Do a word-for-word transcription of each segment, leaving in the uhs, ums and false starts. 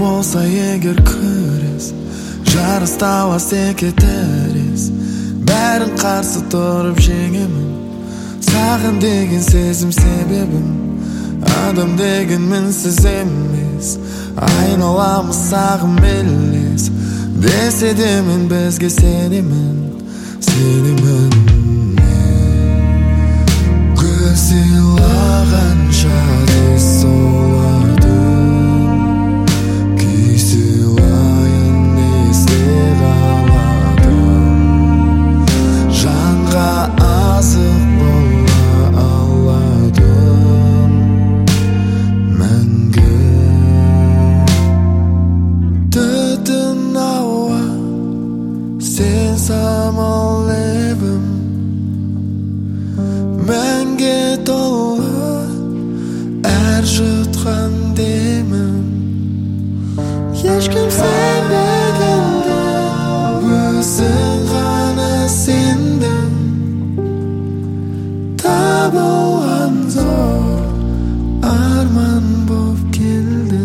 болса егер көрес, жарыста секетерес, бәрін қарсы тұрып жеңемін. Саған деген сезім себебім, адам деген мінсіз емес, айналамыз сағым елес. Десе де мен бізге сенемін, сенемін. Гүл сыйлағанша тез солады, күй сыйлайын есте қалады. Жанға азық бола аладым мәңгі. Түтін ауа, сен самал лебім, мәңге толы әр жұтқан демім. Ешкім сенбегенде өзің ғана сендің, табылған зор арман боп келдің.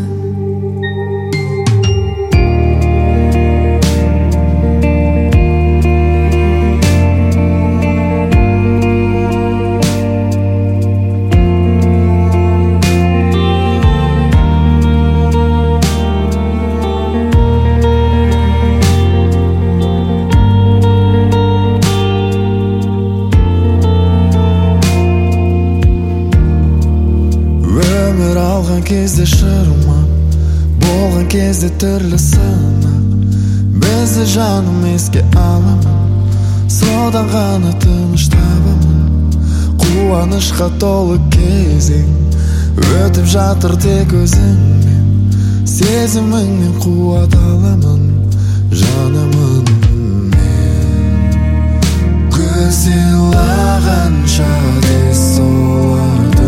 Өмір алған кезде шырмап, болған кезде түрлі сынақ, бізді жаным еске аламын, содан ғана тыныш табамын. Қуанышқа толы кезең өтіп жатыр тек өзіңмен, сезіміңнен қуат аламын, жанымын мен. Гүл сыйлағанша тез солады,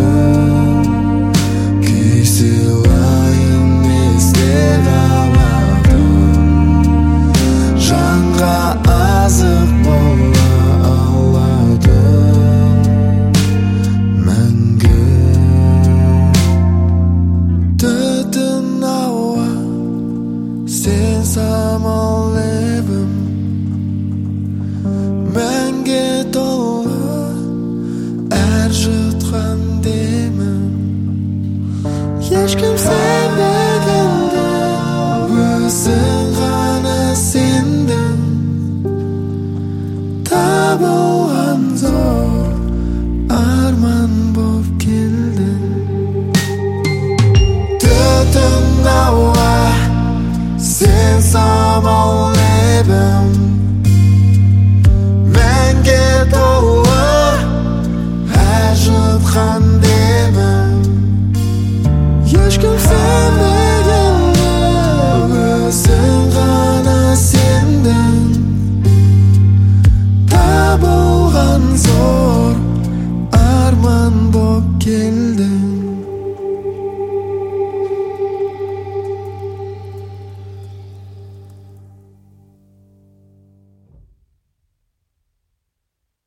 сыйлайын есте қалады. Жанға азық бола аладым мәңгі. Түтін ауа, сен самал лебім, мәңге толы әр жұтқан демім. Ешкім